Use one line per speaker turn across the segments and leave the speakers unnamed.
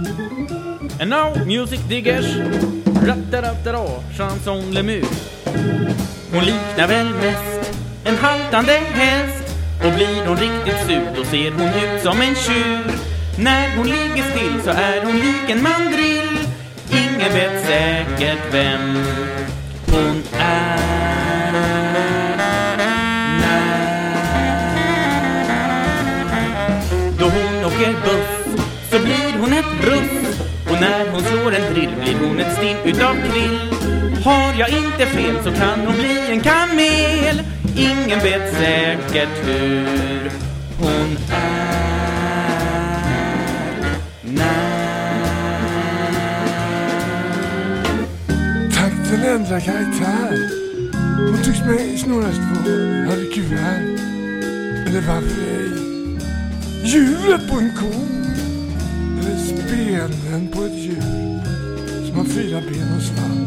And now, music diggers, rattarattara, chanson lemur. Hon liknar väl mest en haltande häst, och blir hon riktigt sur då ser hon ut som en tjur. När hon ligger still så är hon lik en mandrill. Ingen vet säkert vem hon är. Då hon åker buss så blir hon ett russ, och när hon slår en drill blir hon ett stinn utav krill. Har jag inte fel så kan hon bli en kamel. Ingen vet säkert hur hon är.
Tack till ändra karaktär. Hon tycks mig snarast vara kuvert. Eller varför ej? Djuret på en ko. Eller spenen på ett djur som har 4 ben och svans.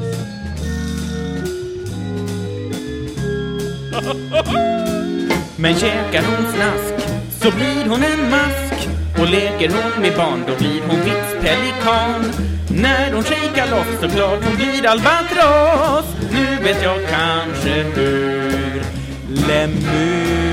Men käkar hon snask så blir hon en mask, och leker hon med barn då blir hon vitt pelikan. När hon shakar loss så klart hon blir albatros. Nu vet jag kanske hur lemur.